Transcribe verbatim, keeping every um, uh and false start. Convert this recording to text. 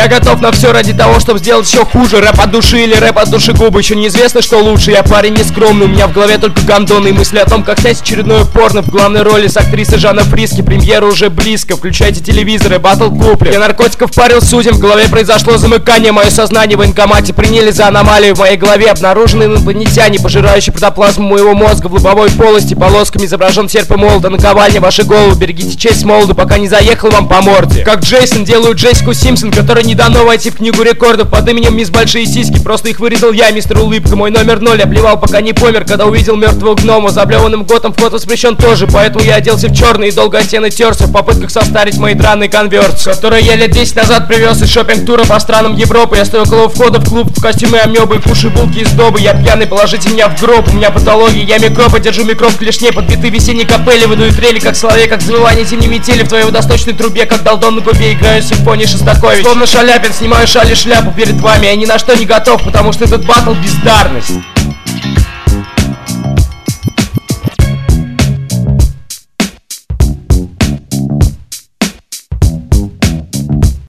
Я готов на все ради того, чтобы сделать еще хуже. Рэп от души или рэп от душегубы, еще неизвестно, что лучше. Я парень не скромный, у меня в голове только гандоны и мысли о том, как снять очередное порно. В главной роли с актрисой Жанна Фриске. Премьера уже близко, включайте телевизоры, батл куплет. Я наркотиков парил судьям, в голове произошло замыкание. Мое сознание в военкомате приняли за аномалию. В моей голове обнаружены инопланетяне, пожирающие протоплазму моего мозга. В лобовой полости полосками изображен серп и молот. Наковальня ваши головы, берегите честь молоду, пока не заехал вам по морде. Как Джейсон делаю Джессику Симпсон, которой не дано войти в книгу рекордов под именем Мисс Большие Сиськи. Просто их вырезал я, мистер Улыбка. Мой номер ноль, я плевал, пока не помер, когда увидел мертвого гнома. Заблеванным готом вход воспрещен тоже, поэтому я оделся в черный и долго от стены терся в попытках состарить мои драные конверсы, которые я лет десять назад привез из шопинг-тура по странам Европы. Я стою около входа в клуб в костюме амебы и кушаю булки из добы. Я пьяный, положите меня в гроб, у меня патология, я микроб, держу микроб в клешне, подбиты весенней капели, выдую трели, как соловей, как завывание зимней метели в твоей водосточной трубе, как долдон на губе, играю симфонии Шостакович. Словно Шаляпин, снимаю шаль и шляпу перед вами, я ни на что не готов, потому что этот батл бездарность.